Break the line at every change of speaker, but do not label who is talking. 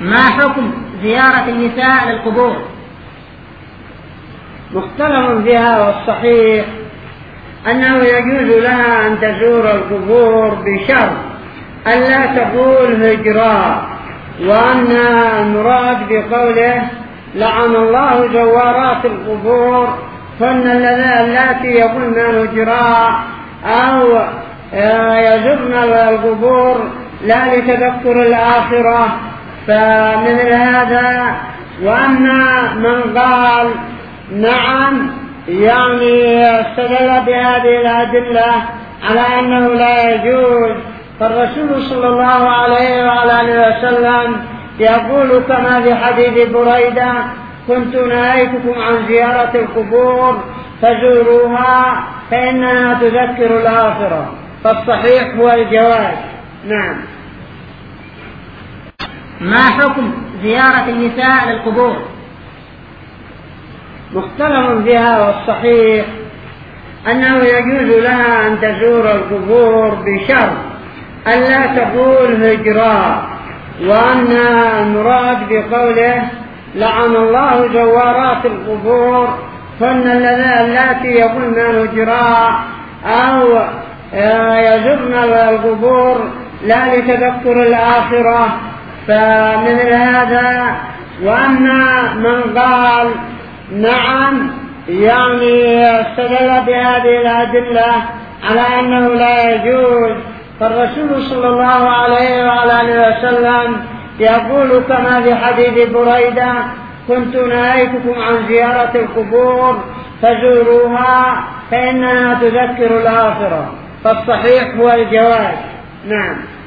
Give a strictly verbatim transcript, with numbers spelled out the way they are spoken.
ما حكم زيارة النساء للقبور؟
مختلف فيها، والصحيح أنه يجوز لها أن تزور القبور بشرط ألا تقول هجرا، وأن المراد بقوله لعن الله زوارات القبور هن اللاتي يقولن هجرا أو يزرن القبور لا لتذكر الآخرة، فمثل هذا. وأما من قال نعم يعني استدل بهذه الأدلة على أنه لا يجوز، فالرسول صلى الله عليه وعلى آله وسلم يقول كما في حديث بريدة: كنت نهيتكم عن زيارة القبور فزوروها فإنها تذكر الآخرة، فالصحيح هو الجواز. نعم.
ما حكم زيارة النساء للقبور؟
مختلف فيها، والصحيح أنه يجوز لها أن تزور القبور بشرط ألا تقول هجرا، وأن المراد بقوله لعن الله زوارات القبور هن اللاتي يقولن هجرا أو يزرن القبور لا لتذكر الآخرة، فمثل هذا. وأما من قال نعم يعني استدل بهذه الأدلة على أنه لا يجوز، فالرسول صلى الله عليه وعلى آله وسلم يقول كما في حديث بريدة: كنت نهيتكم عن زيارة القبور فزوروها فإنها تذكر الآخرة، فالصحيح هو الجواز. نعم.